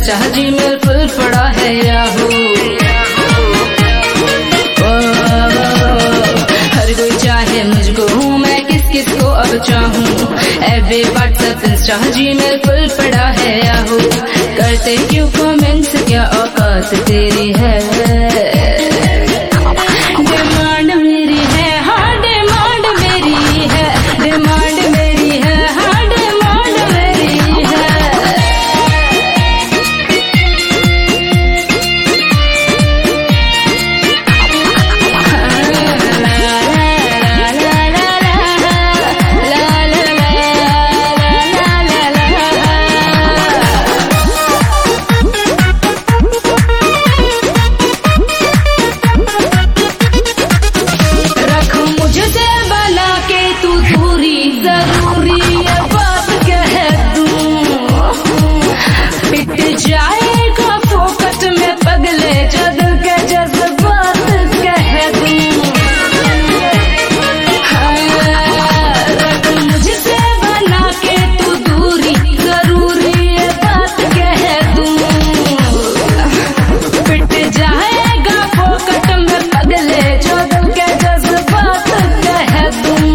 Insta Gmail full पड़ा है Yahoo. हर कोई चाहे मुझको, हूँ मैं किस किस को अब चाहूँ। FB WhatsApp Insta Gmail full पड़ा है याहू। करते क्यों कमेंट्स, क्या औकात तेरी है। डिमांड मेरी है, हाँ डिमांड मेरी है, डिमांड मेरी है, हाँ डिमांड मेरी है। जाएगा फोकट में पगले जो दिल के जज्बात कह दूं। रख मुझसे बना के तू दूरी, जरूरी ये बात कह दूं। पिट जाएगा फोकट में पगले जो दिल के जज्बात कह दूं।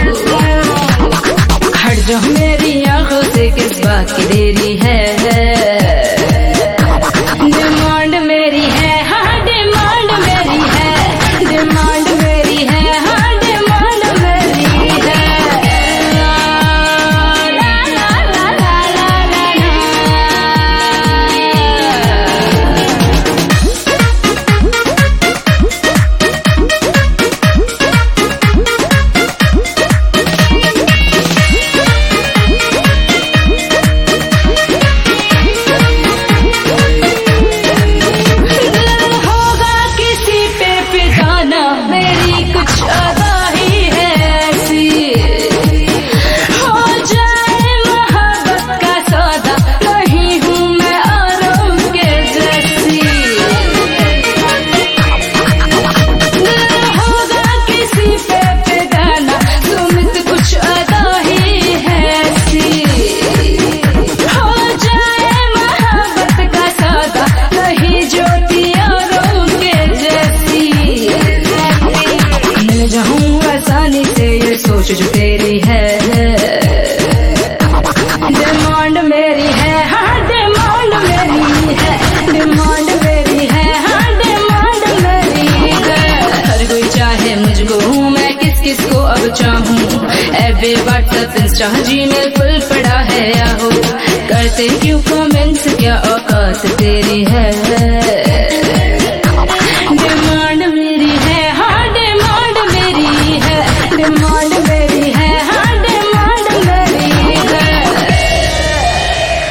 हट जो मेरी आंखों से, किस बात की देरी है। डिमांड मेरी है, हाँ डिमांड मेरी है, डिमांड मेरी है, हाँ डिमांड मेरी है। ला ला ला ला ला ला सोच जो तेरी है। डिमांड मेरी है, हाँ डिमांड मेरी है, डिमांड मेरी है, हाँ डिमांड मेरी है। हर कोई चाहे मुझको, हूँ मैं किस किस को अब चाहूँ। FB WhatsApp Insta Gmail full पड़ा है याहू। करते क्यों कमेंट्स, क्या औकात तेरी है।